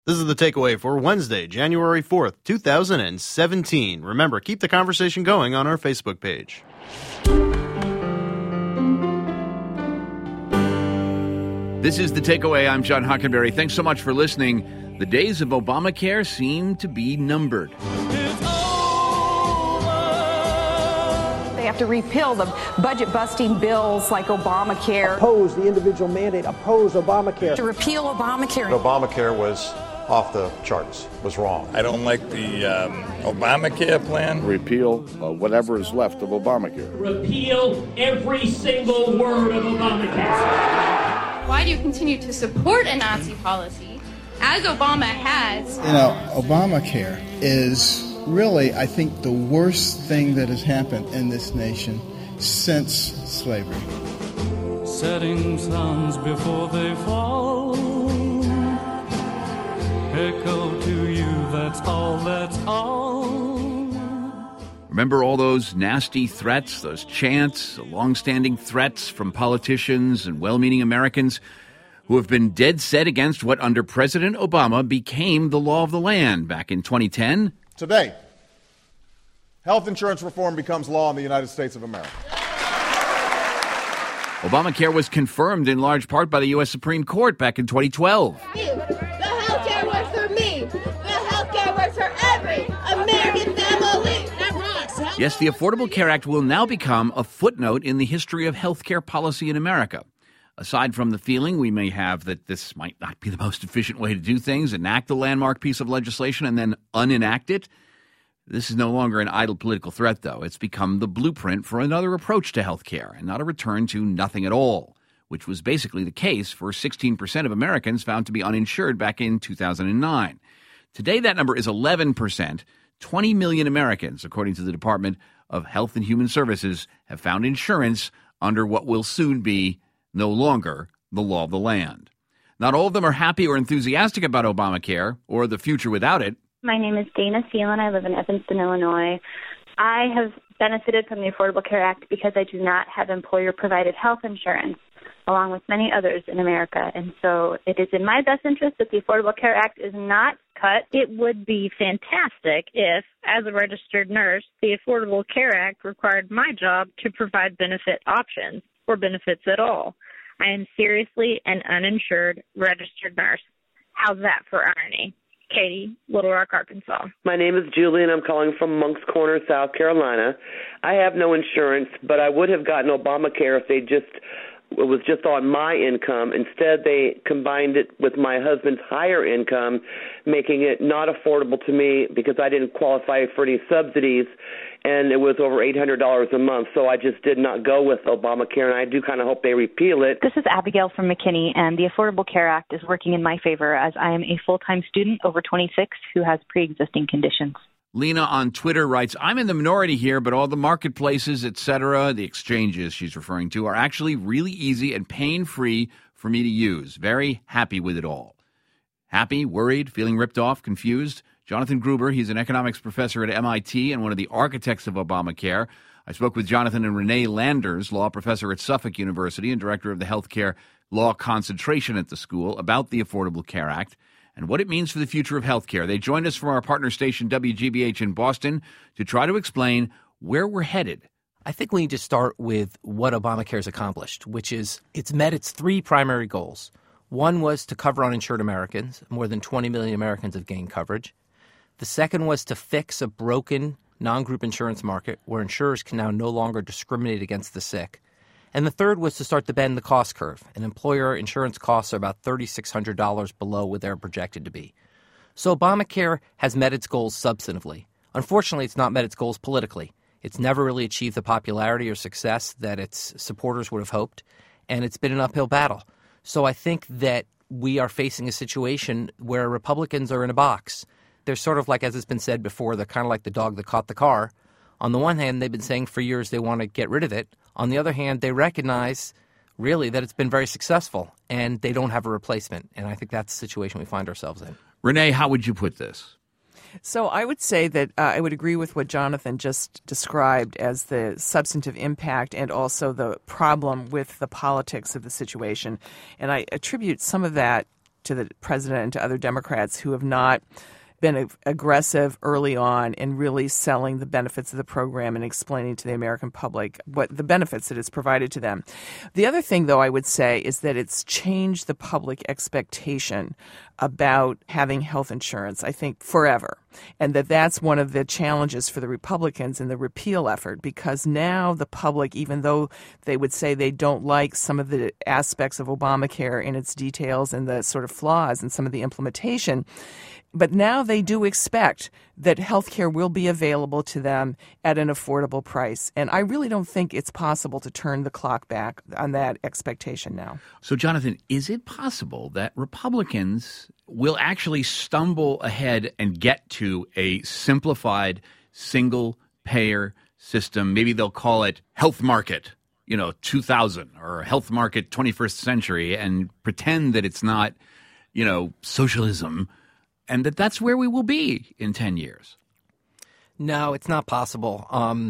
This is the takeaway for Wednesday, January 4th, 2017. Remember, keep the conversation going on our Facebook page. This is the takeaway. I'm John Hockenberry. Thanks so much for listening. The days of Obamacare seem to be numbered. They have to repeal the budget-busting bills like Obamacare. Oppose the individual mandate, oppose Obamacare. To repeal Obamacare. Obamacare was off the charts, was wrong. I don't like the Obamacare plan. Repeal whatever is left of Obamacare. Repeal every single word of Obamacare. Why do you continue to support a Nazi policy, as Obama has? Obamacare is really, I think, the worst thing that has happened in this nation since slavery. Setting suns before they fall, echo to you, that's all. Remember all those nasty threats, those chants, long-standing threats from politicians and well-meaning Americans who have been dead set against what under President Obama became the law of the land back in 2010? Today, health insurance reform becomes law in the United States of America. Obamacare was confirmed in large part by the U.S. Supreme Court back in 2012. The health care works for me. The health care works for every American family. Yes, the Affordable Care Act will now become a footnote in the history of health care policy in America. Aside from the feeling we may have that this might not be the most efficient way to do things, enact the landmark piece of legislation and then unenact it, this is no longer an idle political threat, though. It's become the blueprint for another approach to health care and not a return to nothing at all, which was basically the case for 16% of Americans found to be uninsured back in 2009. Today, that number is 11%. 20 million Americans, according to the Department of Health and Human Services, have found insurance under what will soon be no longer the law of the land. Not all of them are happy or enthusiastic about Obamacare or the future without it. My name is Dana Phelan. I live in Evanston, Illinois. I have benefited from the Affordable Care Act because I do not have employer-provided health insurance, along with many others in America. And so it is in my best interest that the Affordable Care Act is not cut. It would be fantastic if, as a registered nurse, the Affordable Care Act required my job to provide benefit options or benefits at all. I am seriously an uninsured registered nurse. How's that for irony? Katie, Little Rock, Arkansas. My name is Julie, and I'm calling from Moncks Corner, South Carolina. I have no insurance, but I would have gotten Obamacare if it was just on my income. Instead, they combined it with my husband's higher income, making it not affordable to me because I didn't qualify for any subsidies, and it was over $800 a month. So I just did not go with Obamacare, and I do kind of hope they repeal it. This is Abigail from McKinney, and the Affordable Care Act is working in my favor as I am a full-time student over 26 who has pre-existing conditions. Lena on Twitter writes, I'm in the minority here, but all the marketplaces, etc., the exchanges she's referring to, are actually really easy and pain-free for me to use. Very happy with it all. Happy, worried, feeling ripped off, confused? Jonathan Gruber, he's an economics professor at MIT and one of the architects of Obamacare. I spoke with Jonathan and Renee Landers, law professor at Suffolk University and director of the healthcare law concentration at the school, about the Affordable Care Act and what it means for the future of healthcare. They joined us from our partner station, WGBH in Boston, to try to explain where we're headed. I think we need to start with what Obamacare has accomplished, which is it's met its three primary goals. One was to cover uninsured Americans. More than 20 million Americans have gained coverage. The second was to fix a broken non-group insurance market where insurers can now no longer discriminate against the sick. And the third was to start to bend the cost curve. And employer insurance costs are about $3,600 below what they're projected to be. So Obamacare has met its goals substantively. Unfortunately, it's not met its goals politically. It's never really achieved the popularity or success that its supporters would have hoped, and it's been an uphill battle. So I think that we are facing a situation where Republicans are in a box. They're sort of like, as it's been said before, they're kind of like the dog that caught the car. On the one hand, they've been saying for years they want to get rid of it. On the other hand, they recognize really that it's been very successful and they don't have a replacement. And I think that's the situation we find ourselves in. Renee, how would you put this? So I would say that I would agree with what Jonathan just described as the substantive impact and also the problem with the politics of the situation. And I attribute some of that to the president and to other Democrats who have not been aggressive early on in really selling the benefits of the program and explaining to the American public what the benefits that it's provided to them. The other thing, though, I would say is that it's changed the public expectation about having health insurance, I think, forever. And that's one of the challenges for the Republicans in the repeal effort, because now the public, even though they would say they don't like some of the aspects of Obamacare in its details and the sort of flaws and some of the implementation, but now they do expect that health care will be available to them at an affordable price. And I really don't think it's possible to turn the clock back on that expectation now. So, Jonathan, is it possible that Republicans will actually stumble ahead and get to a simplified single-payer system? Maybe they'll call it Health Market, 2000 or Health Market 21st Century, and pretend that it's not, socialism, and that's where we will be in 10 years. No, it's not possible.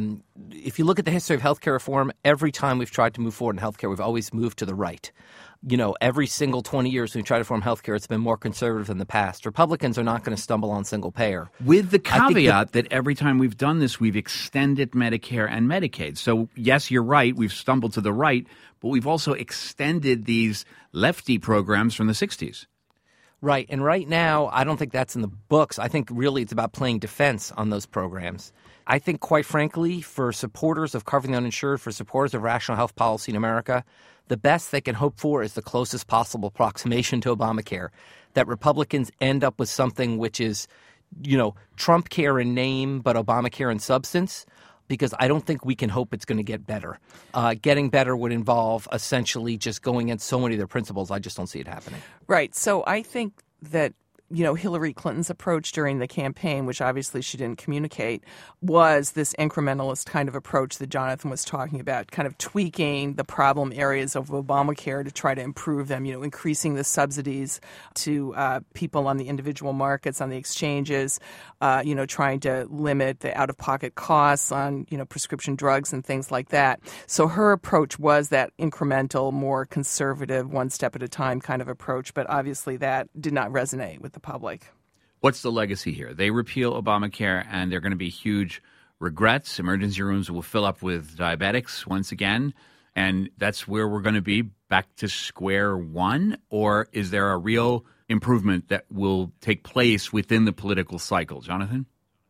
If you look at the history of healthcare reform, every time we've tried to move forward in healthcare, we've always moved to the right. Every single 20 years we try to reform healthcare, it's been more conservative than the past. Republicans are not going to stumble on single payer. With the caveat that every time we've done this, we've extended Medicare and Medicaid. So, yes, you're right, we've stumbled to the right, but we've also extended these lefty programs from the 60s. Right. And right now, I don't think that's in the books. I think really it's about playing defense on those programs. I think, quite frankly, for supporters of covering the uninsured, for supporters of rational health policy in America, the best they can hope for is the closest possible approximation to Obamacare, that Republicans end up with something which is, Trump care in name, but Obamacare in substance, because I don't think we can hope it's going to get better. Getting better would involve essentially just going against so many of their principles. I just don't see it happening. Right. So I think that Hillary Clinton's approach during the campaign, which obviously she didn't communicate, was this incrementalist kind of approach that Jonathan was talking about, kind of tweaking the problem areas of Obamacare to try to improve them, increasing the subsidies to people on the individual markets, on the exchanges, trying to limit the out-of-pocket costs on, prescription drugs and things like that. So her approach was that incremental, more conservative, one step at a time kind of approach, but obviously that did not resonate with the public. What's the legacy here? They repeal Obamacare, and there are going to be huge regrets. Emergency rooms will fill up with diabetics once again, and that's where we're going to be, back to square one? Or is there a real improvement that will take place within the political cycle? Jonathan?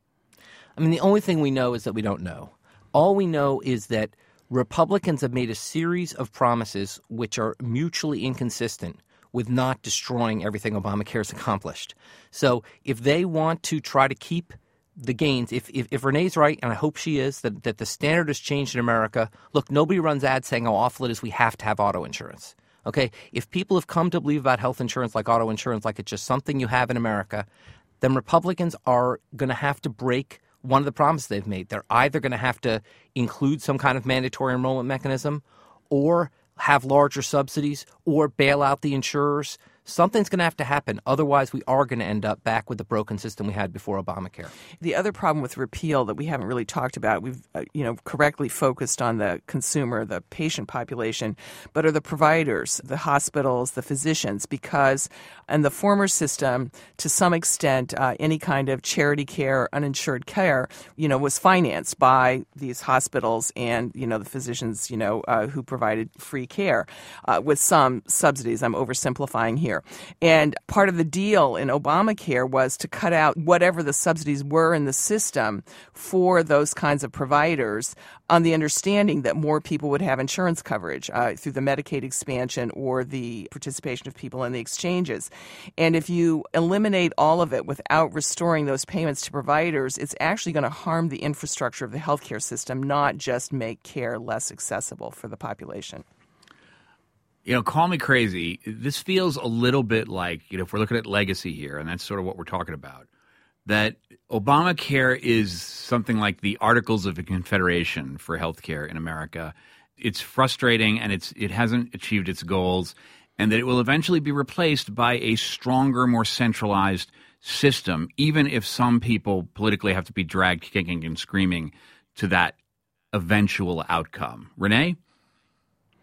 The only thing we know is that we don't know. All we know is that Republicans have made a series of promises which are mutually inconsistent with not destroying everything Obamacare has accomplished. So if they want to try to keep the gains, if Renee's right, and I hope she is, that the standard has changed in America, look, nobody runs ads saying how awful it is we have to have auto insurance. Okay? If people have come to believe about health insurance like auto insurance, like it's just something you have in America, then Republicans are going to have to break one of the promises they've made. They're either going to have to include some kind of mandatory enrollment mechanism or have larger subsidies or bail out the insurers. Something's going to have to happen. Otherwise, we are going to end up back with the broken system we had before Obamacare. The other problem with repeal that we haven't really talked about, we've correctly focused on the consumer, the patient population, but are the providers, the hospitals, the physicians, because in the former system, to some extent, any kind of charity care, uninsured care, was financed by these hospitals and, the physicians, who provided free care with some subsidies. I'm oversimplifying here. And part of the deal in Obamacare was to cut out whatever the subsidies were in the system for those kinds of providers on the understanding that more people would have insurance coverage through the Medicaid expansion or the participation of people in the exchanges. And if you eliminate all of it without restoring those payments to providers, it's actually going to harm the infrastructure of the healthcare system, not just make care less accessible for the population. Call me crazy. This feels a little bit like, if we're looking at legacy here, and that's sort of what we're talking about, that Obamacare is something like the Articles of Confederation for healthcare in America. It's frustrating, and it hasn't achieved its goals, and that it will eventually be replaced by a stronger, more centralized system, even if some people politically have to be dragged kicking and screaming to that eventual outcome. Renee?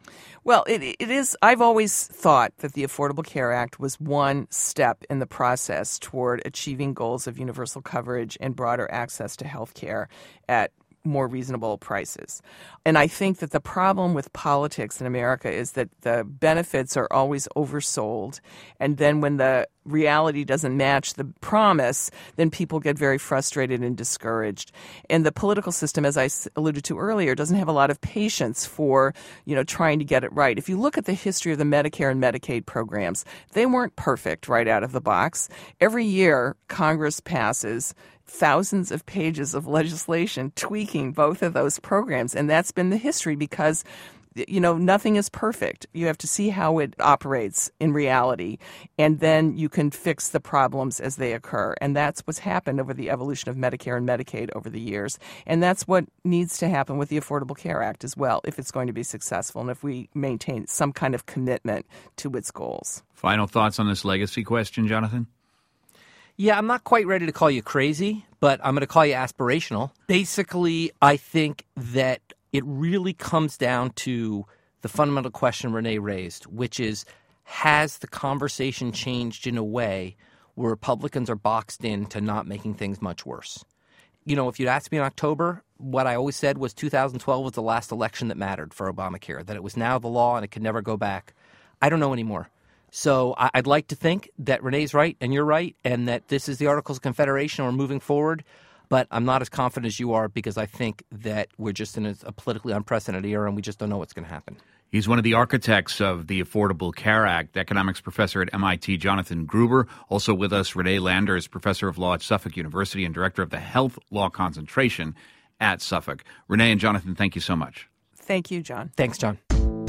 Well, it is. I've always thought that the Affordable Care Act was one step in the process toward achieving goals of universal coverage and broader access to health care at more reasonable prices. And I think that the problem with politics in America is that the benefits are always oversold. And then when the reality doesn't match the promise, then people get very frustrated and discouraged. And the political system, as I alluded to earlier, doesn't have a lot of patience for, trying to get it right. If you look at the history of the Medicare and Medicaid programs, they weren't perfect right out of the box. Every year, Congress passes thousands of pages of legislation tweaking both of those programs. And that's been the history because, nothing is perfect. You have to see how it operates in reality, and then you can fix the problems as they occur. And that's what's happened over the evolution of Medicare and Medicaid over the years. And that's what needs to happen with the Affordable Care Act as well, if it's going to be successful and if we maintain some kind of commitment to its goals. Final thoughts on this legacy question, Jonathan? Yeah, I'm not quite ready to call you crazy, but I'm going to call you aspirational. Basically, I think that it really comes down to the fundamental question Renee raised, which is, has the conversation changed in a way where Republicans are boxed into not making things much worse? If you'd asked me in October, what I always said was 2012 was the last election that mattered for Obamacare, that it was now the law and it could never go back. I don't know anymore. So I'd like to think that Renee's right and you're right and that this is the Articles of Confederation and we're moving forward. But I'm not as confident as you are because I think that we're just in a politically unprecedented era and we just don't know what's going to happen. He's one of the architects of the Affordable Care Act, economics professor at MIT, Jonathan Gruber. Also with us, Renee Landers, professor of law at Suffolk University and director of the Health Law Concentration at Suffolk. Renee and Jonathan, thank you so much. Thank you, John. Thanks, John.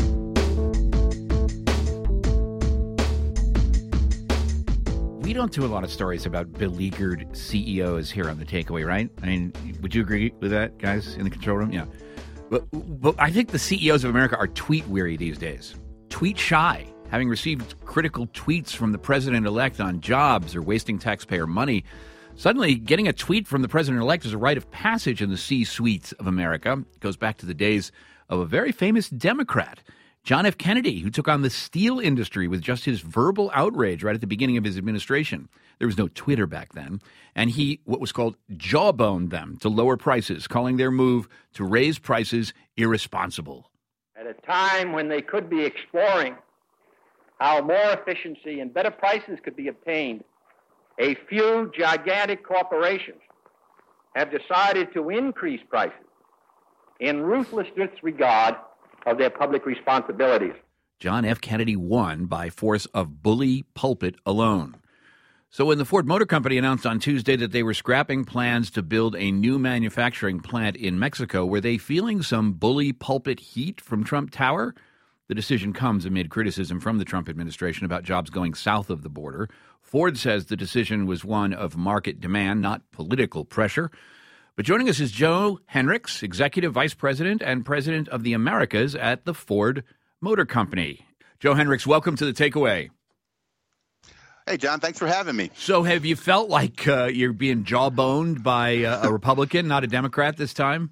We don't do a lot of stories about beleaguered CEOs here on The Takeaway, right? I mean, would you agree with that, guys, in the control room? Yeah. But I think the CEOs of America are tweet-weary these days. Tweet-shy, having received critical tweets from the president-elect on jobs or wasting taxpayer money. Suddenly, getting a tweet from the president-elect is a rite of passage in the C-suites of America. It goes back to the days of a very famous Democrat, John F. Kennedy, who took on the steel industry with just his verbal outrage right at the beginning of his administration. There was no Twitter back then. And he, what was called, jawboned them to lower prices, calling their move to raise prices irresponsible. At a time when they could be exploring how more efficiency and better prices could be obtained, a few gigantic corporations have decided to increase prices in ruthless disregard of their public responsibilities. John F. Kennedy won by force of bully pulpit alone. So when the Ford Motor Company announced on Tuesday that they were scrapping plans to build a new manufacturing plant in Mexico, were they feeling some bully pulpit heat from Trump Tower? The decision comes amid criticism from the Trump administration about jobs going south of the border. Ford says the decision was one of market demand, not political pressure. But joining us is Joe Henricks, Executive Vice President and President of the Americas at the Ford Motor Company. Joe Henricks, welcome to The Takeaway. Hey, John, thanks for having me. So have you felt like you're being jawboned by a Republican, not a Democrat this time?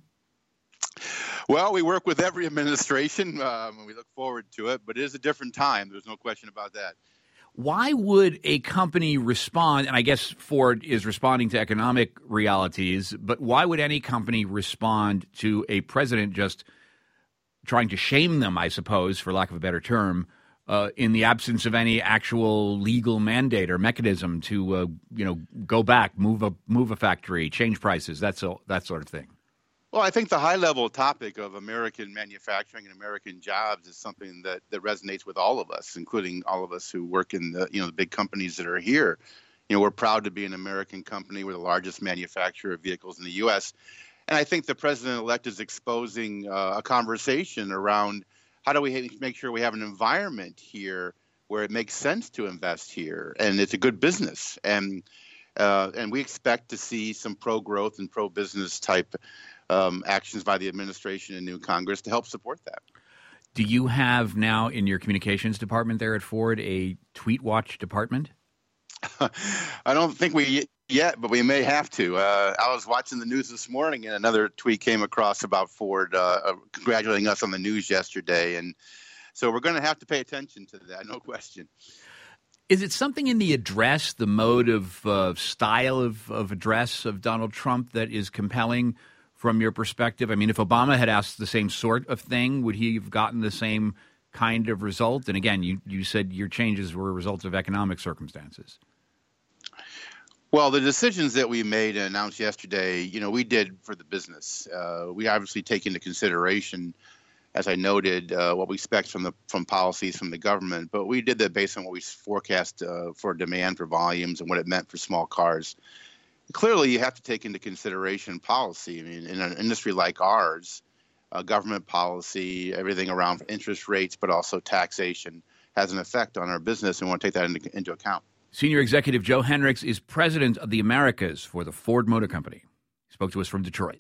Well, we work with every administration, and we look forward to it, but it is a different time. There's no question about that. Why would a company respond, and I guess Ford is responding to economic realities, but why would any company respond to a president just trying to shame them, I suppose, for lack of a better term, in the absence of any actual legal mandate or mechanism to, go back, move a factory, change prices, that sort of thing? Well, I think the high-level topic of American manufacturing and American jobs is something that resonates with all of us, including all of us who work in the big companies that are here. We're proud to be an American company. We're the largest manufacturer of vehicles in the U.S. And I think the president-elect is exposing a conversation around how do we make sure we have an environment here where it makes sense to invest here and it's a good business. And we expect to see some pro-growth and pro-business type actions by the administration and new Congress to help support that. Do you have now in your communications department there at Ford a tweet watch department? I don't think we yet, but we may have to. I was watching the news this morning and another tweet came across about Ford congratulating us on the news yesterday. And So we're going to have to pay attention to that, no question. Is it something in the address, the mode of style of address of Donald Trump that is compelling from your perspective? I mean, if Obama had asked the same sort of thing, would he have gotten the same kind of result? And again, you said your changes were a result of economic circumstances. Well, the decisions that we made and announced yesterday, we did for the business. We obviously take into consideration, as I noted, what we expect from policies from the government, but we did that based on what we forecast for demand for volumes and what it meant for small cars. Clearly, you have to take into consideration policy. I mean, in an industry like ours, government policy, everything around interest rates, but also taxation has an effect on our business, and we want to take that into account. Senior Executive Joe Henricks is president of the Americas for the Ford Motor Company. He spoke to us from Detroit.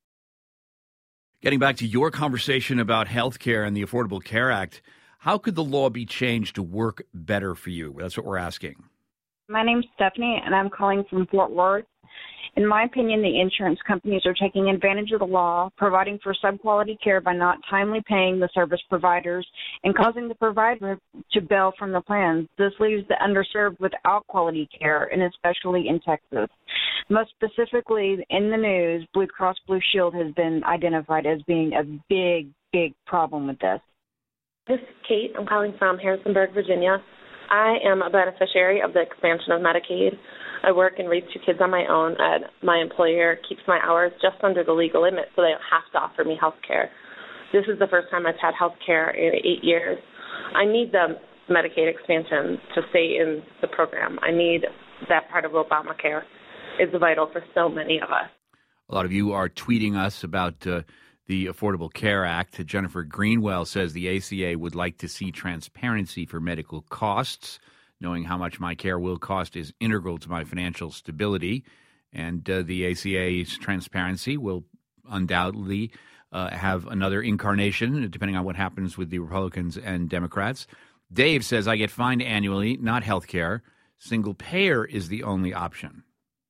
Getting back to your conversation about health care and the Affordable Care Act, how could the law be changed to work better for you? That's what we're asking. My name's Stephanie, and I'm calling from Fort Worth. In my opinion, the insurance companies are taking advantage of the law, providing for sub-quality care by not timely paying the service providers and causing the provider to bail from the plan. This leaves the underserved without quality care, and especially in Texas. Most specifically, in the news, Blue Cross Blue Shield has been identified as being a big problem with this. This is Kate. I'm calling from Harrisonburg, Virginia. I am a beneficiary of the expansion of Medicaid. I work and raise 2 kids on my own, and my employer keeps my hours just under the legal limit, so they don't have to offer me health care. This is the first time I've had health care in 8 years. I need the Medicaid expansion to stay in the program. I need that part of Obamacare. It's vital for so many of us. A lot of you are tweeting us about the Affordable Care Act. Jennifer Greenwell says the ACA would like to see transparency for medical costs. Knowing how much my care will cost is integral to my financial stability. And the ACA's transparency will undoubtedly have another incarnation, depending on what happens with the Republicans and Democrats. Dave says, I get fined annually, not health care. Single payer is the only option.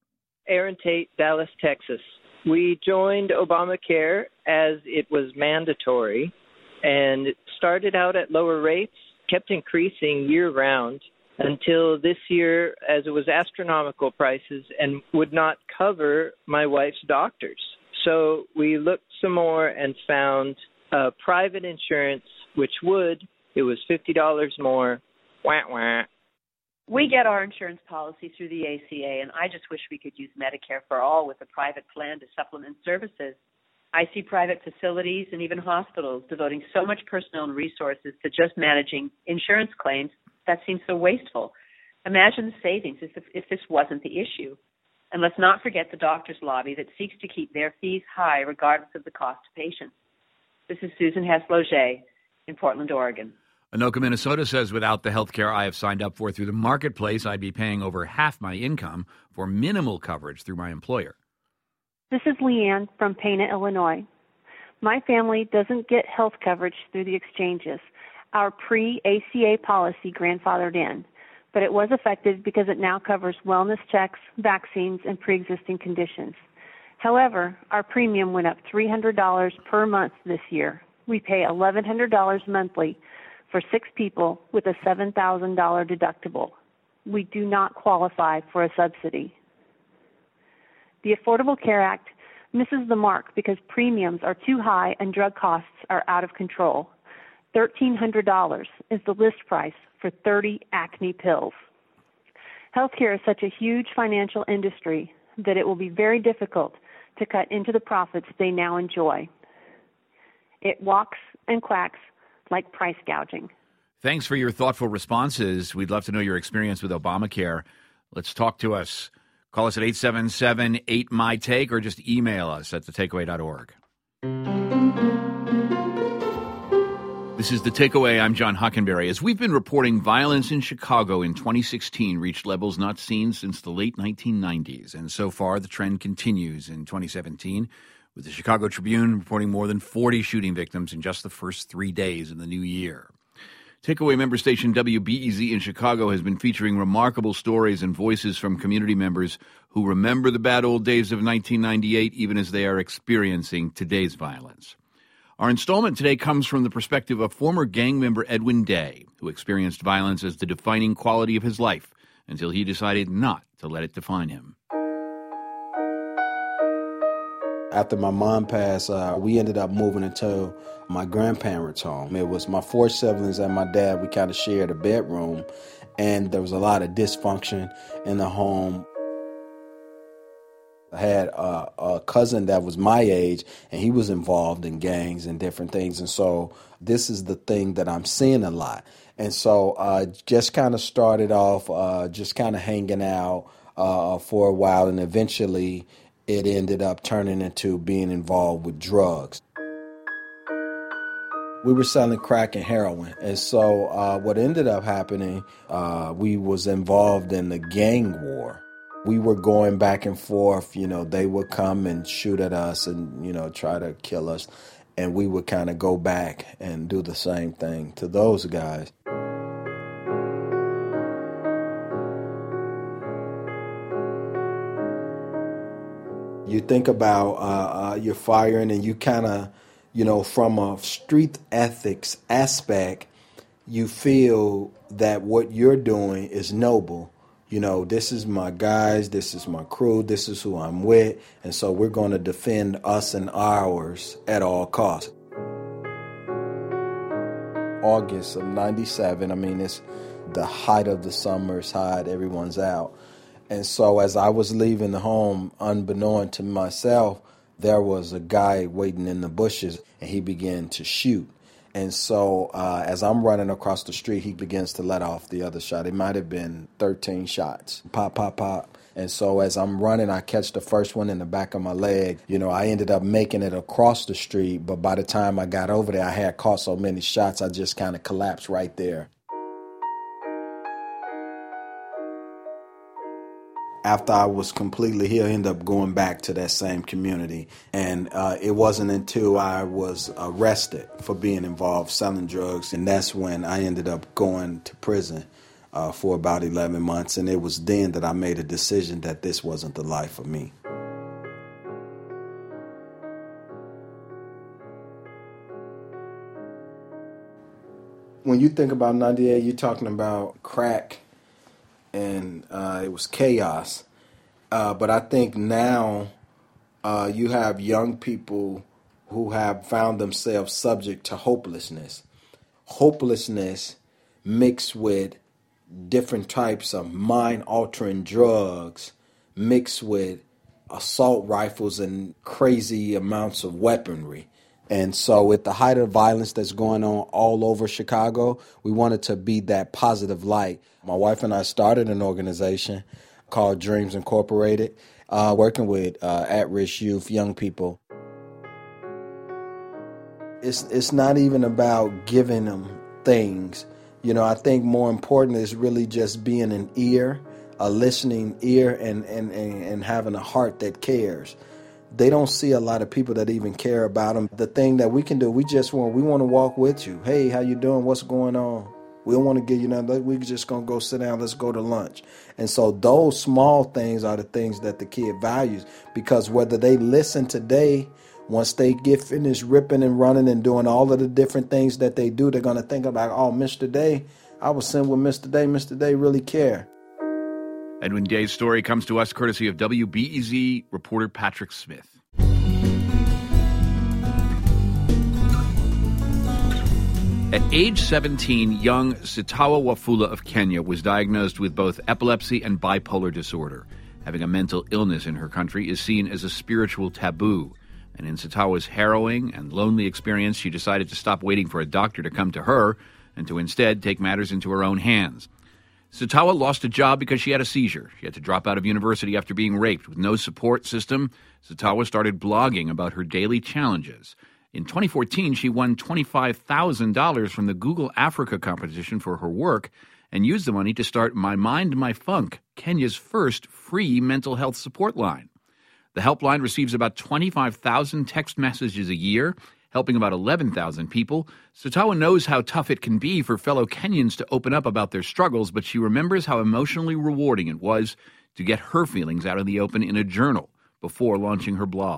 Aaron Tate, Dallas, Texas. We joined Obamacare as it was mandatory, and it started out at lower rates, kept increasing year-round until this year as it was astronomical prices and would not cover my wife's doctors. So we looked some more and found private insurance, which it was $50 more, wah-wah. We get our insurance policy through the ACA, and I just wish we could use Medicare for All with a private plan to supplement services. I see private facilities and even hospitals devoting so much personnel and resources to just managing insurance claims. That seems so wasteful. Imagine the savings if this wasn't the issue. And let's not forget the doctors' lobby that seeks to keep their fees high regardless of the cost to patients. This is Susan Hess-Loger in Portland, Oregon. Anoka, Minnesota says, without the health care I have signed up for through the marketplace, I'd be paying over half my income for minimal coverage through my employer. This is Leanne from Pana, Illinois. My family doesn't get health coverage through the exchanges. Our pre-ACA policy grandfathered in, but it was effective because it now covers wellness checks, vaccines, and pre-existing conditions. However, our premium went up $300 per month this year. We pay $1,100 monthly for 6 people with a $7,000 deductible. We do not qualify for a subsidy. The Affordable Care Act misses the mark because premiums are too high and drug costs are out of control. $1,300 is the list price for 30 acne pills. Healthcare is such a huge financial industry that it will be very difficult to cut into the profits they now enjoy. It walks and quacks like price gouging. Thanks for your thoughtful responses. We'd love to know your experience with Obamacare. Let's talk to us. Call us at 877-8MY-TAKE or just email us at thetakeaway.org. This is The Takeaway. I'm John Hockenberry. As we've been reporting, violence in Chicago in 2016 reached levels not seen since the late 1990s. And so far, the trend continues in 2017, with the Chicago Tribune reporting more than 40 shooting victims in just the first 3 days in the new year. Takeaway member station WBEZ in Chicago has been featuring remarkable stories and voices from community members who remember the bad old days of 1998 even as they are experiencing today's violence. Our installment today comes from the perspective of former gang member Edwin Day, who experienced violence as the defining quality of his life until he decided not to let it define him. After my mom passed, we ended up moving into my grandparents' home. It was my 4 siblings and my dad. We kind of shared a bedroom, and there was a lot of dysfunction in the home. I had a cousin that was my age, and he was involved in gangs and different things. And so this is the thing that I'm seeing a lot. And so just kind of started off just kind of hanging out for a while, and eventually it ended up turning into being involved with drugs. We were selling crack and heroin. And so what ended up happening, we was involved in the gang war. We were going back and forth, they would come and shoot at us and, try to kill us. And we would kind of go back and do the same thing to those guys. You think about you're firing and you kind of, from a street ethics aspect, you feel that what you're doing is noble. This is my guys, this is my crew, this is who I'm with, and so we're going to defend us and ours at all costs. August of 97, it's the height of the summer, it's hot, everyone's out. And so as I was leaving the home, unbeknown to myself, there was a guy waiting in the bushes, and he began to shoot. And so as I'm running across the street, he begins to let off the other shot. It might have been 13 shots. Pop, pop, pop. And so as I'm running, I catch the first one in the back of my leg. I ended up making it across the street, but by the time I got over there, I had caught so many shots, I just kind of collapsed right there. After I was completely healed, I ended up going back to that same community. And it wasn't until I was arrested for being involved selling drugs, and that's when I ended up going to prison for about 11 months. And it was then that I made a decision that this wasn't the life for me. When you think about 98, you're talking about crack, and it was chaos. But I think now you have young people who have found themselves subject to hopelessness. Hopelessness mixed with different types of mind-altering drugs, mixed with assault rifles and crazy amounts of weaponry. And so with the height of violence that's going on all over Chicago, we wanted to be that positive light. My wife and I started an organization called Dreams Incorporated, working with at-risk youth, young people. It's not even about giving them things. I think more important is really just being an ear, a listening ear, and having a heart that cares. They don't see a lot of people that even care about them. The thing that we can do, we want to walk with you. Hey, how you doing? What's going on? We don't want to give you nothing. We're just going to go sit down. Let's go to lunch. And so those small things are the things that the kid values, because whether they listen today, once they get finished ripping and running and doing all of the different things that they do, they're going to think about, oh, Mr. Day, I was sent with Mr. Day. Mr. Day really care. Edwin Day's story comes to us courtesy of WBEZ reporter Patrick Smith. At age 17, young Sitawa Wafula of Kenya was diagnosed with both epilepsy and bipolar disorder. Having a mental illness in her country is seen as a spiritual taboo. And in Sitawa's harrowing and lonely experience, she decided to stop waiting for a doctor to come to her and to instead take matters into her own hands. Sitawa lost a job because she had a seizure. She had to drop out of university after being raped. With no support system, Sitawa started blogging about her daily challenges. In 2014, she won $25,000 from the Google Africa competition for her work and used the money to start My Mind, My Funk, Kenya's first free mental health support line. The helpline receives about 25,000 text messages a year, helping about 11,000 people. Sitawa knows how tough it can be for fellow Kenyans to open up about their struggles, but she remembers how emotionally rewarding it was to get her feelings out in the open in a journal before launching her blog.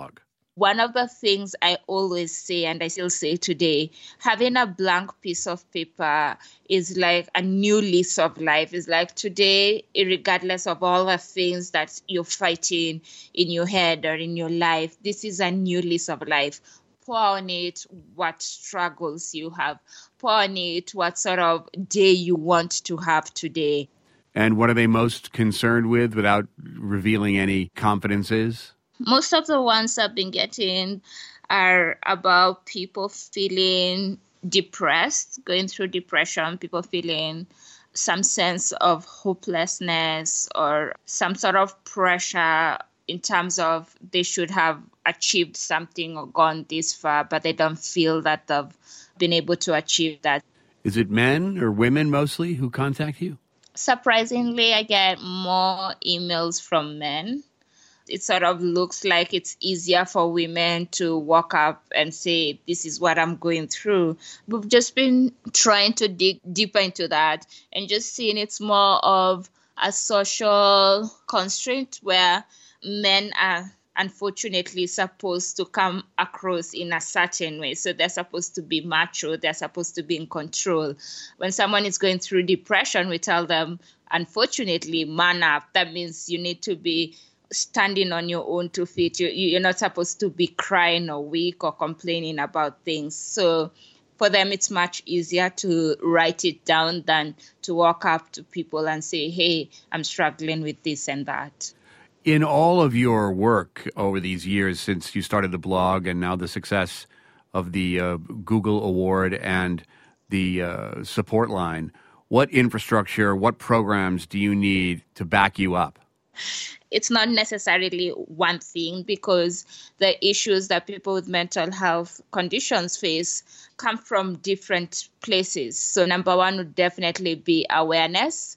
One of the things I always say, and I still say today, having a blank piece of paper is like a new lease of life. It's like today, regardless of all the things that you're fighting in your head or in your life, this is a new lease of life. Pour on it what struggles you have. Pour on it what sort of day you want to have today. And what are they most concerned with without revealing any confidences? Most of the ones I've been getting are about people feeling depressed, going through depression, people feeling some sense of hopelessness or some sort of pressure in terms of they should have achieved something or gone this far, but they don't feel that they've been able to achieve that. Is it men or women mostly who contact you? Surprisingly, I get more emails from men. It sort of looks like it's easier for women to walk up and say, this is what I'm going through. We've just been trying to dig deeper into that and just seeing it's more of a social constraint where men are unfortunately supposed to come across in a certain way. So they're supposed to be macho, they're supposed to be in control. When someone is going through depression, we tell them, unfortunately, man up. That means you need to be standing on your own 2 feet. You're not supposed to be crying or weak or complaining about things. So for them, it's much easier to write it down than to walk up to people and say, hey, I'm struggling with this and that. In all of your work over these years since you started the blog and now the success of the Google Award and the support line, what infrastructure, what programs do you need to back you up? It's not necessarily one thing because the issues that people with mental health conditions face come from different places. So number one would definitely be awareness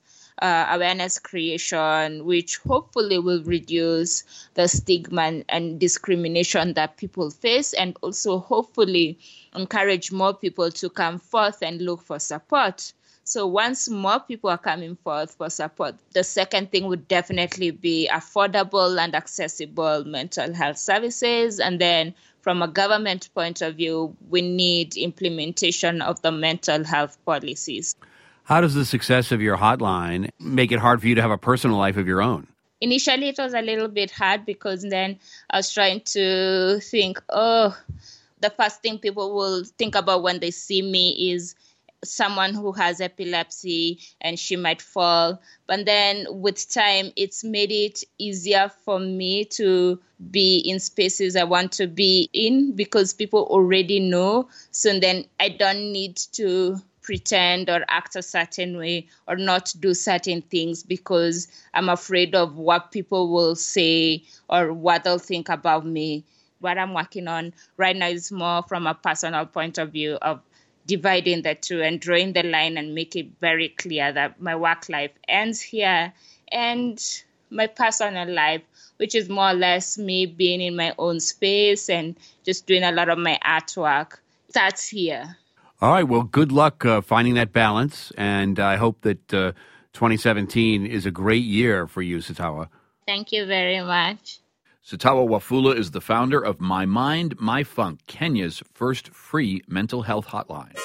creation, which hopefully will reduce the stigma and discrimination that people face, and also hopefully encourage more people to come forth and look for support. So once more people are coming forth for support, the second thing would definitely be affordable and accessible mental health services. And then from a government point of view, we need implementation of the mental health policies. How does the success of your hotline make it hard for you to have a personal life of your own? Initially, it was a little bit hard because then I was trying to think, the first thing people will think about when they see me is someone who has epilepsy and she might fall. But then with time, it's made it easier for me to be in spaces I want to be in because people already know. So then I don't need to pretend or act a certain way or not do certain things because I'm afraid of what people will say or what they'll think about me. What I'm working on right now is more from a personal point of view of dividing the two and drawing the line and make it very clear that my work life ends here and my personal life, which is more or less me being in my own space and just doing a lot of my artwork, starts here. All right. Well, good luck finding that balance. And I hope that 2017 is a great year for you, Satawa. Thank you very much. Satawa Wafula is the founder of My Mind, My Funk, Kenya's first free mental health hotline.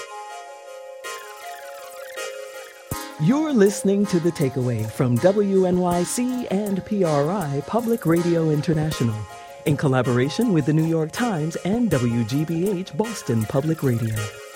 You're listening to The Takeaway from WNYC and PRI Public Radio International in collaboration with the New York Times and WGBH Boston Public Radio.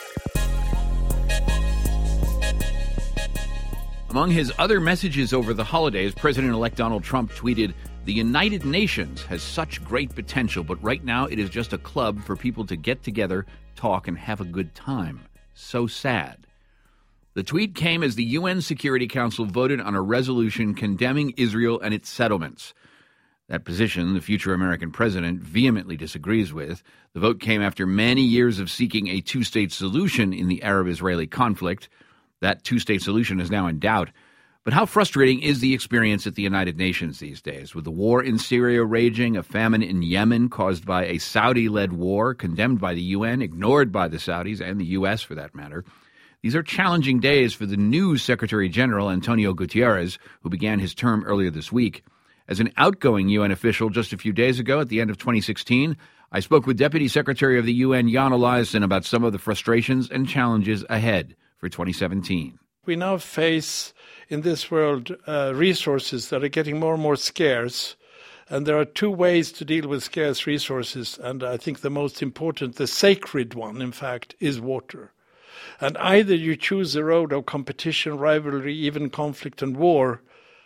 Among his other messages over the holidays, President-elect Donald Trump tweeted, "The United Nations has such great potential, but right now it is just a club for people to get together, talk, and have a good time. So sad." The tweet came as the UN Security Council voted on a resolution condemning Israel and its settlements. That position, the future American president vehemently disagrees with. The vote came after many years of seeking a two-state solution in the Arab-Israeli conflict. That two-state solution is now in doubt. But how frustrating is the experience at the United Nations these days, with the war in Syria raging, a famine in Yemen caused by a Saudi-led war, condemned by the UN, ignored by the Saudis and the U.S. for that matter? These are challenging days for the new Secretary General, Antonio Guterres, who began his term earlier this week. As an outgoing UN official just a few days ago at the end of 2016, I spoke with Deputy Secretary of the UN Jan Eliasson about some of the frustrations and challenges ahead for 2017. We now face in this world resources that are getting more and more scarce. And there are two ways to deal with scarce resources. And I think the most important, the sacred one, in fact, is water. And either you choose the road of competition, rivalry, even conflict and war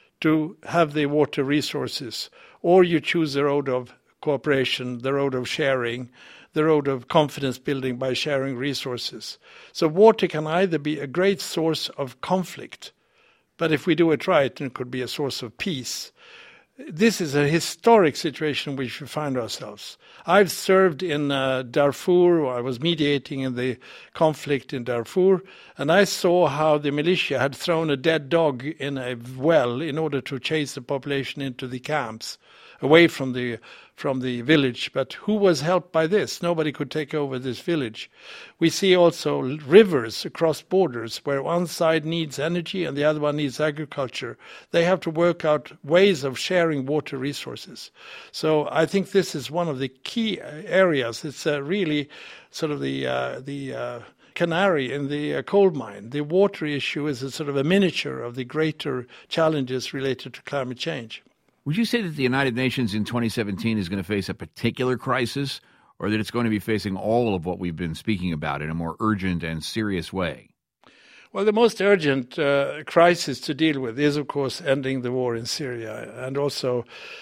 to have the water resources, or you choose the road of cooperation, the road of sharing, the road of confidence building by sharing resources. So water can either be a great source of conflict, but if we do it right, it could be a source of peace. This is a historic situation in which we find ourselves. I've served in Darfur. I was mediating in the conflict in Darfur, and I saw how the militia had thrown a dead dog in a well in order to chase the population into the camps, away from the village. But who was helped by this? Nobody could take over this village. We see also rivers across borders where one side needs energy and the other one needs agriculture. They have to work out ways of sharing water resources. So I think this is one of the key areas. It's really sort of the canary in the coal mine. The water issue is a sort of a miniature of the greater challenges related to climate change. Would you say that the United Nations in 2017 is going to face a particular crisis, or that it's going to be facing all of what we've been speaking about in a more urgent and serious way? Well, the most urgent crisis to deal with is, of course, ending the war in Syria, and also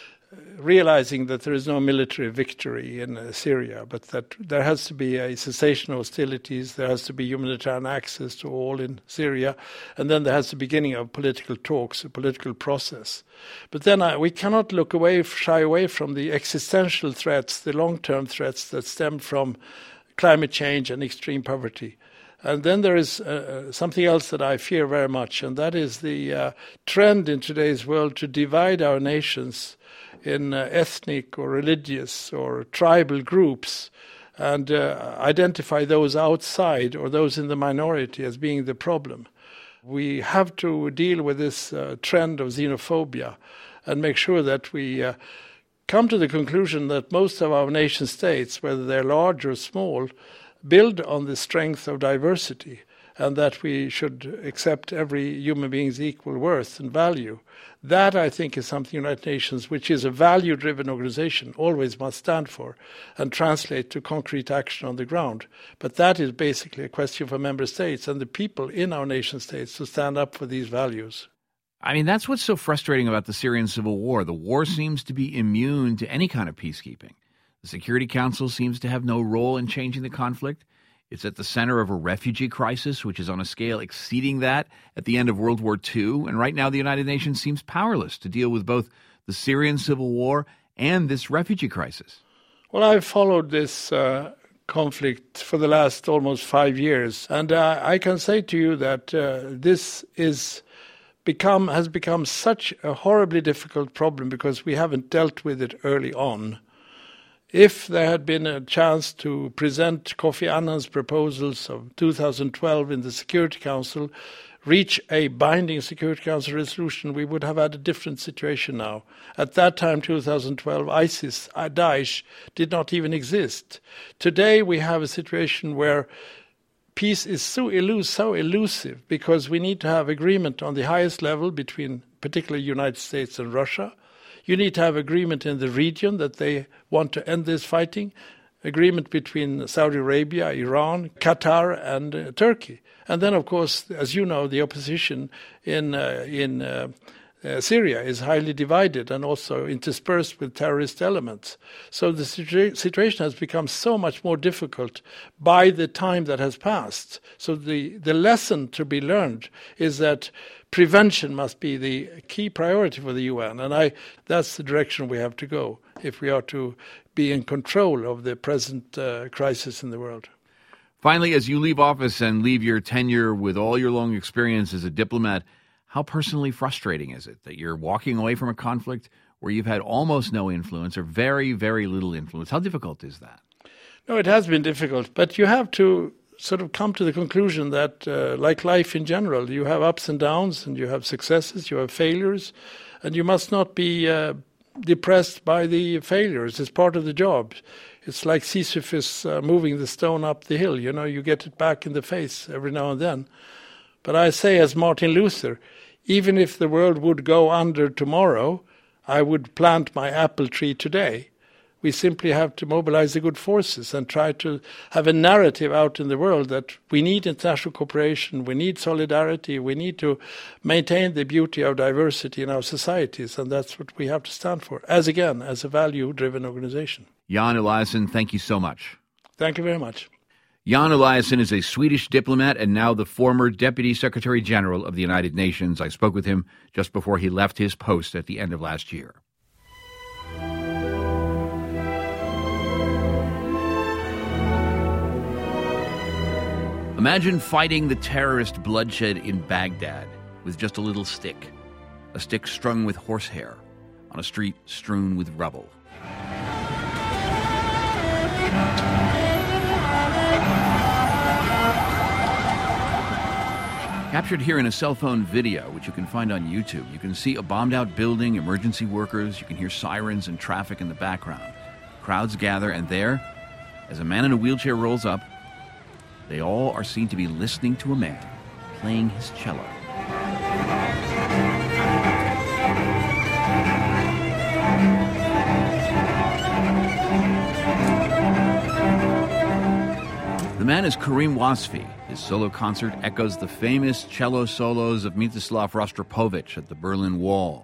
realizing that there is no military victory in Syria, but that there has to be a cessation of hostilities, there has to be humanitarian access to all in Syria, and then there has the beginning of political talks, a political process. But then we cannot shy away from the existential threats, the long-term threats that stem from climate change and extreme poverty. And then there is something else that I fear very much, and that is the trend in today's world to divide our nations in ethnic or religious or tribal groups and identify those outside or those in the minority as being the problem. We have to deal with this trend of xenophobia and make sure that we come to the conclusion that most of our nation states, whether they're large or small, build on the strength of diversity, and that we should accept every human being's equal worth and value. That, I think, is something United Nations, which is a value-driven organization, always must stand for and translate to concrete action on the ground. But that is basically a question for member states and the people in our nation states to stand up for these values. I mean, that's what's so frustrating about the Syrian civil war. The war seems to be immune to any kind of peacekeeping. The Security Council seems to have no role in changing the conflict. It's at the center of a refugee crisis, which is on a scale exceeding that at the end of World War II. And right now, the United Nations seems powerless to deal with both the Syrian civil war and this refugee crisis. Well, I've followed this conflict for the last almost 5 years. And I can say to you that this has become such a horribly difficult problem because we haven't dealt with it early on. If there had been a chance to present Kofi Annan's proposals of 2012 in the Security Council, reach a binding Security Council resolution, we would have had a different situation now. At that time, 2012, ISIS, Daesh, did not even exist. Today, we have a situation where peace is so elusive because we need to have agreement on the highest level between particularly the United States and Russia. You need to have agreement in the region that they want to end this fighting, agreement between Saudi Arabia, Iran, Qatar, and Turkey. And then, of course, as you know, the opposition in Syria is highly divided and also interspersed with terrorist elements. So the situation has become so much more difficult by the time that has passed. So the lesson to be learned is that prevention must be the key priority for the UN, and that's the direction we have to go if we are to be in control of the present crisis in the world. Finally, as you leave office and leave your tenure with all your long experience as a diplomat, how personally frustrating is it that you're walking away from a conflict where you've had almost no influence or very, very little influence? How difficult is that? No, it has been difficult, but you have to sort of come to the conclusion that, like life in general, you have ups and downs, and you have successes, you have failures, and you must not be depressed by the failures. It's part of the job. It's like Sisyphus moving the stone up the hill. You get it back in the face every now and then. But I say, as Martin Luther, even if the world would go under tomorrow, I would plant my apple tree today. We simply have to mobilize the good forces and try to have a narrative out in the world that we need international cooperation, we need solidarity, we need to maintain the beauty of diversity in our societies, and that's what we have to stand for, as a value-driven organization. Jan Eliasson, thank you so much. Thank you very much. Jan Eliasson is a Swedish diplomat and now the former Deputy Secretary General of the United Nations. I spoke with him just before he left his post at the end of last year. Imagine fighting the terrorist bloodshed in Baghdad with just a little stick, a stick strung with horsehair on a street strewn with rubble. Captured here in a cell phone video, which you can find on YouTube, you can see a bombed-out building, emergency workers, you can hear sirens and traffic in the background. Crowds gather, and there, as a man in a wheelchair rolls up, they all are seen to be listening to a man playing his cello. The man is Karim Wasfi. His solo concert echoes the famous cello solos of Mstislav Rostropovich at the Berlin Wall.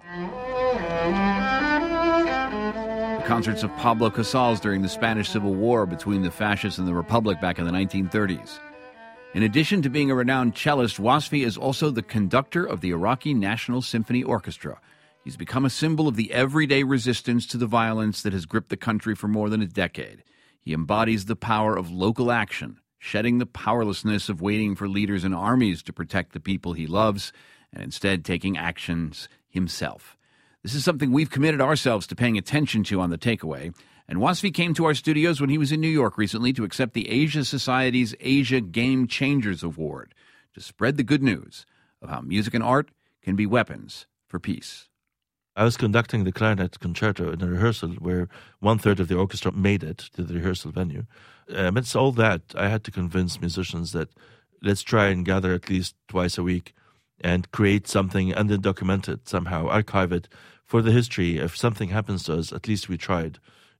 The concerts of Pablo Casals during the Spanish Civil War between the fascists and the Republic back in the 1930s. In addition to being a renowned cellist, Wasfi is also the conductor of the Iraqi National Symphony Orchestra. He's become a symbol of the everyday resistance to the violence that has gripped the country for more than a decade. He embodies the power of local action, shedding the powerlessness of waiting for leaders and armies to protect the people he loves, and instead taking actions himself. This is something we've committed ourselves to paying attention to on The Takeaway, and Wasfi came to our studios when he was in New York recently to accept the Asia Society's Asia Game Changers Award, to spread the good news of how music and art can be weapons for peace. I was conducting the clarinet concerto in a rehearsal where 1/3 of the orchestra made it to the rehearsal venue. Amidst all that, I had to convince musicians that let's try and gather at least twice a week and create something and then document it somehow, archive it for the history. If something happens to us, at least we tried.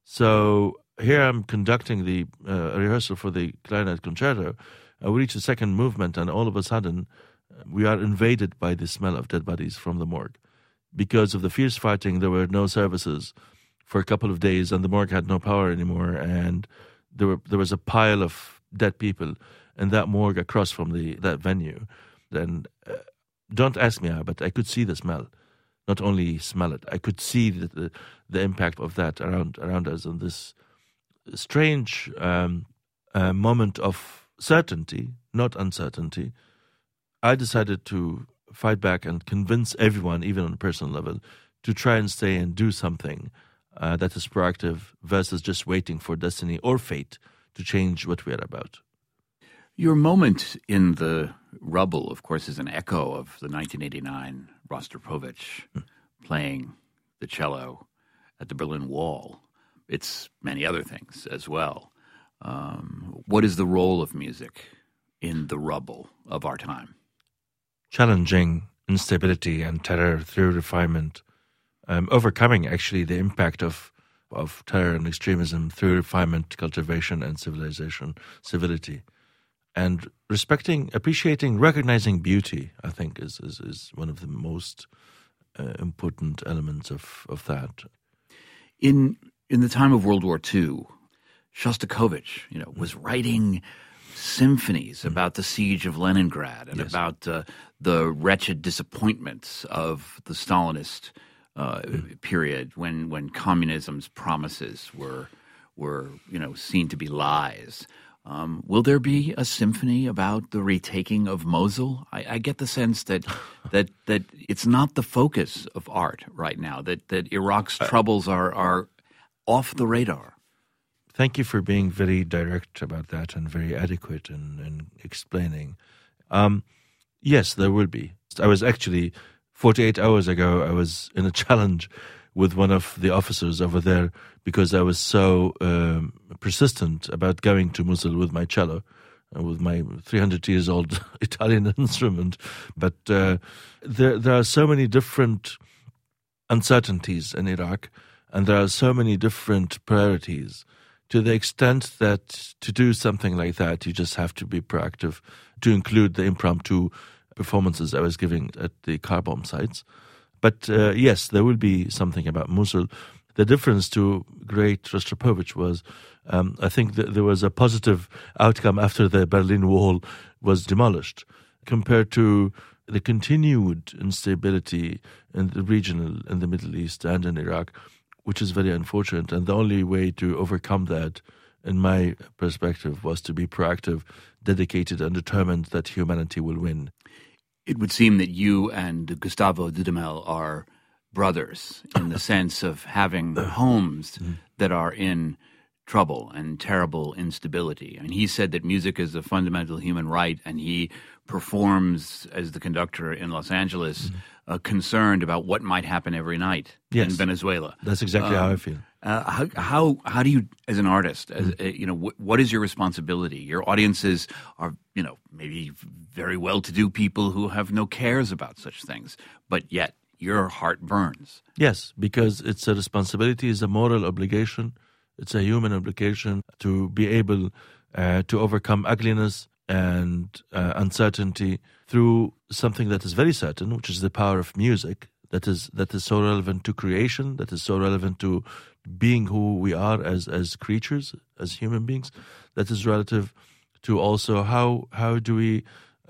So here I'm conducting the rehearsal for the clarinet concerto. We reach the second movement, and all of a sudden we are invaded by the smell of dead bodies from the morgue. Because of the fierce fighting, there were no services for a couple of days, and the morgue had no power anymore, and there was a pile of dead people in that morgue across from that venue. Then don't ask me how, but I could see the smell. Not only smell it, I could see the impact of that around us, and this strange moment of certainty, not uncertainty. I decided to fight back and convince everyone, even on a personal level, to try and stay and do something that is proactive versus just waiting for destiny or fate to change what we are about. Your moment in the rubble, of course, is an echo of the 1989 Rostropovich playing the cello at the Berlin Wall. It's many other things as well. What is the role of music in the rubble of our time? Challenging instability and terror through refinement, overcoming actually the impact of terror and extremism through refinement, cultivation, and civility. And respecting, appreciating, recognizing beauty, I think, is one of the most important elements of that. In the time of World War II, Shostakovich, was writing symphonies about the siege of Leningrad and about the wretched disappointments of the Stalinist period when communism's promises were seen to be lies. Will there be a symphony about the retaking of Mosul? I get the sense that it's not the focus of art right now, that Iraq's troubles are off the radar. Thank you for being very direct about that and very adequate in explaining. Yes, there will be. I was actually, 48 hours ago, I was in a challenge with one of the officers over there because I was so persistent about going to Mosul with my cello, with my 300 years old Italian instrument. But there are so many different uncertainties in Iraq, and there are so many different priorities, to the extent that to do something like that, you just have to be proactive, to include the impromptu performances I was giving at the car bomb sites. But yes, there will be something about Mosul. The difference to great Rostropovich was, I think that there was a positive outcome after the Berlin Wall was demolished, compared to the continued instability in the regional, in the Middle East and in Iraq, which is very unfortunate. And the only way to overcome that, in my perspective, was to be proactive, dedicated, and determined that humanity will win. It would seem that you and Gustavo Dudamel are brothers in the sense of having homes that are in trouble and terrible instability. I mean, he said that music is a fundamental human right, and he performs as the conductor in Los Angeles, concerned about what might happen every night in Venezuela. That's exactly how I feel. How do you, as an artist, what is your responsibility? Your audiences are, maybe very well-to-do people who have no cares about such things, but yet your heart burns. Yes, because it's a responsibility, it's a moral obligation, it's a human obligation to be able to overcome ugliness and uncertainty through something that is very certain, which is the power of music, that is so relevant to creation, that is so relevant to being who we are as creatures, as human beings, that is relative to also how do we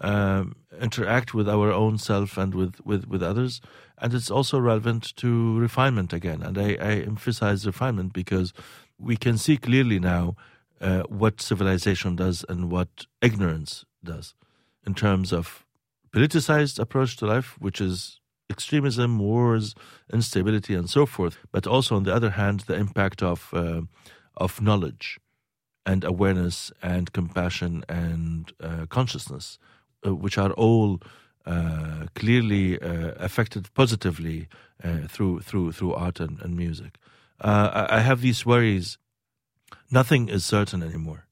interact with our own self and with others. And it's also relevant to refinement again. And I emphasize refinement because we can see clearly now what civilization does and what ignorance does in terms of politicized approach to life, which is extremism, wars, instability, and so forth. But also, on the other hand, the impact of knowledge and awareness and compassion and consciousness, which are all clearly affected positively through art and music. I have these worries. Nothing is certain anymore.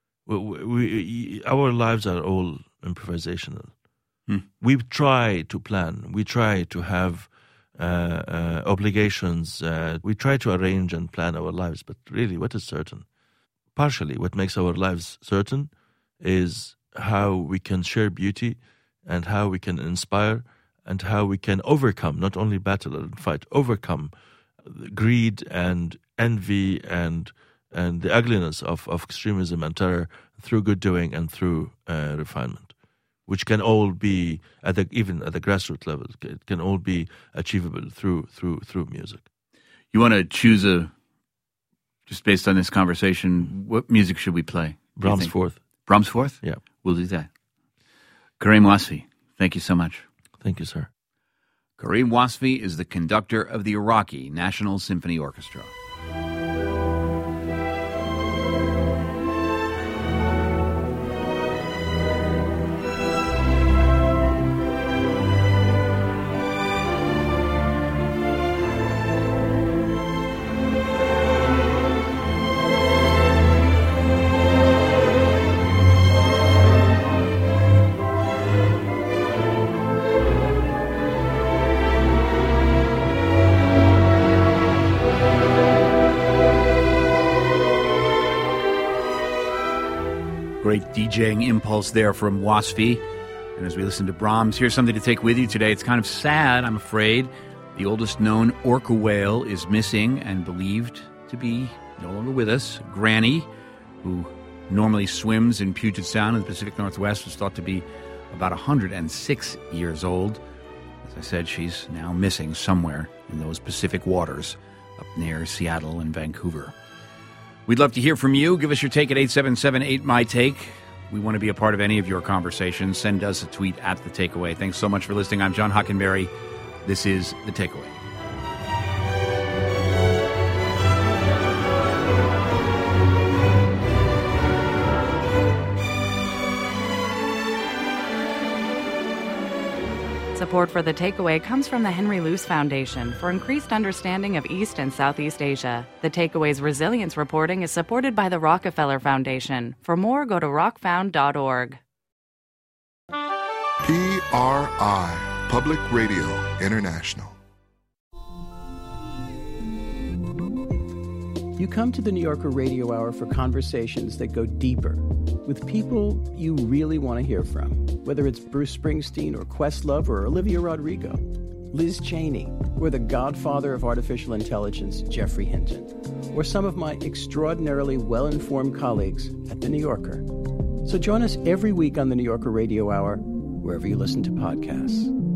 Our lives are all improvisational. We try to plan. We try to have obligations. We try to arrange and plan our lives. But really, what is certain? Partially, what makes our lives certain is how we can share beauty and how we can inspire and how we can overcome, not only battle and fight, overcome greed and envy and the ugliness of extremism and terror through good doing and through refinement, which can all be, even at the grassroots level, it can all be achievable through music. You want to choose just based on this conversation, what music should we play? Brahms Fourth. Brahms Fourth? Yeah. We'll do that. Karim Wasfi, thank you so much. Thank you, sir. Karim Wasfi is the conductor of the Iraqi National Symphony Orchestra. Great DJing impulse there from Wasfi. And as we listen to Brahms, here's something to take with you today. It's kind of sad, I'm afraid. The oldest known orca whale is missing and believed to be no longer with us. Granny, who normally swims in Puget Sound in the Pacific Northwest, was thought to be about 106 years old. As I said, she's now missing somewhere in those Pacific waters up near Seattle and Vancouver. We'd love to hear from you. Give us your take at 877-8MY-TAKE. We want to be a part of any of your conversations. Send us a tweet at The Takeaway. Thanks so much for listening. I'm John Hockenberry. This is The Takeaway. It's a Support for The Takeaway comes from the Henry Luce Foundation for increased understanding of East and Southeast Asia. The Takeaway's resilience reporting is supported by the Rockefeller Foundation. For more, go to rockfound.org. PRI, Public Radio International. You come to the New Yorker Radio Hour for conversations that go deeper with people you really want to hear from, whether it's Bruce Springsteen or Questlove or Olivia Rodrigo, Liz Cheney, or the godfather of artificial intelligence, Geoffrey Hinton, or some of my extraordinarily well-informed colleagues at The New Yorker. So join us every week on the New Yorker Radio Hour, wherever you listen to podcasts.